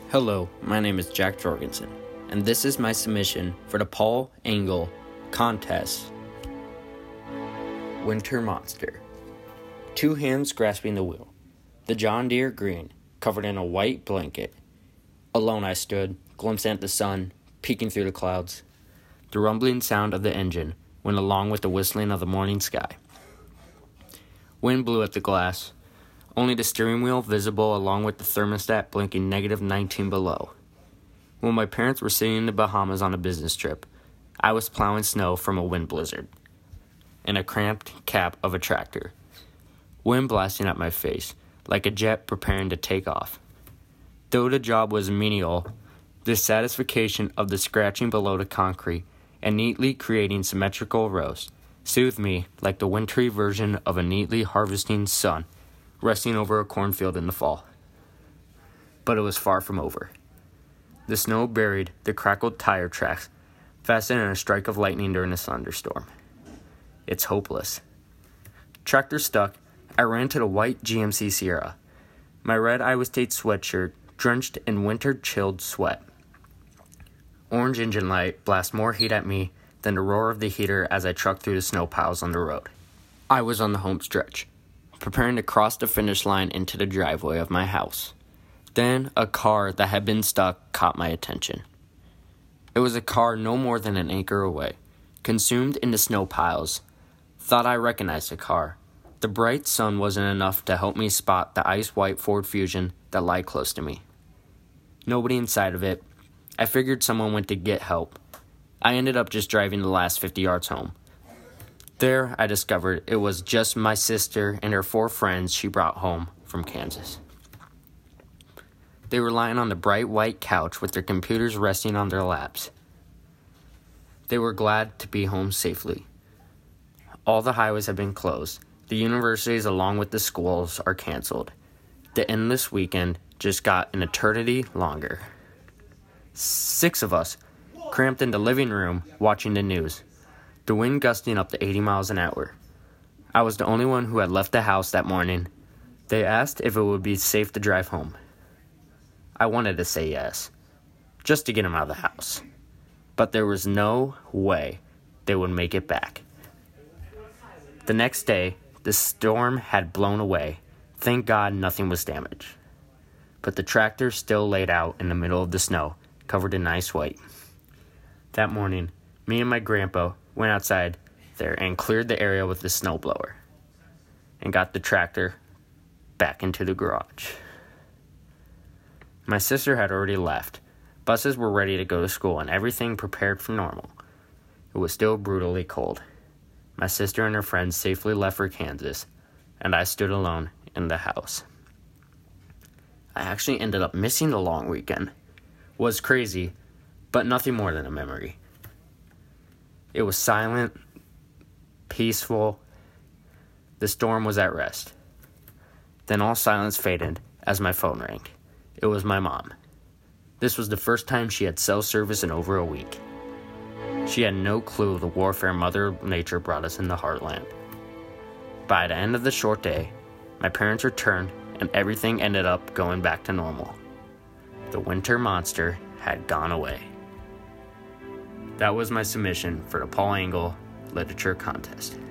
Hello, my name is Jack Jorgensen, and this is my submission for the Paul Engel contest. Winter Monster. Two hands grasping the wheel. The John Deere green, covered in a white blanket. Alone I stood, glimpsing at the sun, peeking through the clouds. The rumbling sound of the engine went along with the whistling of the morning sky. Wind blew at the glass, only the steering wheel visible along with the thermostat blinking -19 below. When my parents were sitting in the Bahamas on a business trip, I was plowing snow from a wind blizzard in a cramped cab of a tractor. Wind blasting at my face, like a jet preparing to take off. Though the job was menial, the satisfaction of the scratching below the concrete and neatly creating symmetrical rows soothed me like the wintry version of a neatly harvesting sun resting over a cornfield in the fall. But it was far from over. The snow buried the crackled tire tracks, fastened in a strike of lightning during a thunderstorm. It's hopeless. Tractor stuck, I ran to the white GMC Sierra, my red Iowa State sweatshirt drenched in winter-chilled sweat. Orange engine light blast more heat at me than the roar of the heater as I trucked through the snow piles on the road. I was on the home stretch, preparing to cross the finish line into the driveway of my house. Then a car that had been stuck caught my attention. It was a car no more than an acre away, consumed in the snow piles. Thought I recognized the car. The bright sun wasn't enough to help me spot the ice-white Ford Fusion that lay close to me. Nobody inside of it. I figured someone went to get help. I ended up just driving the last 50 yards home. There, I discovered it was just my sister and her 4 friends she brought home from Kansas. They were lying on the bright white couch with their computers resting on their laps. They were glad to be home safely. All the highways have been closed. The universities, along with the schools, are canceled. The endless weekend just got an eternity longer. 6 of us, cramped in the living room, watching the news. The wind gusting up to 80 miles an hour. I was the only one who had left the house that morning. They asked if it would be safe to drive home. I wanted to say yes, just to get them out of the house. But there was no way they would make it back. The next day, the storm had blown away. Thank God nothing was damaged. But the tractor still laid out in the middle of the snow, covered in ice white. That morning, me and my grandpa went outside there and cleared the area with the snowblower and got the tractor back into the garage. My sister had already left. Buses were ready to go to school and everything prepared for normal. It was still brutally cold. My sister and her friends safely left for Kansas, and I stood alone in the house. I actually ended up missing the long weekend. It was crazy, but nothing more than a memory. It was silent, peaceful. The storm was at rest. Then all silence faded as my phone rang. It was my mom. This was the first time she had cell service in over a week. She had no clue the warfare Mother Nature brought us in the heartland. By the end of the short day, my parents returned and everything ended up going back to normal. The winter monster had gone away. That was my submission for the Paul Engel Literature Contest.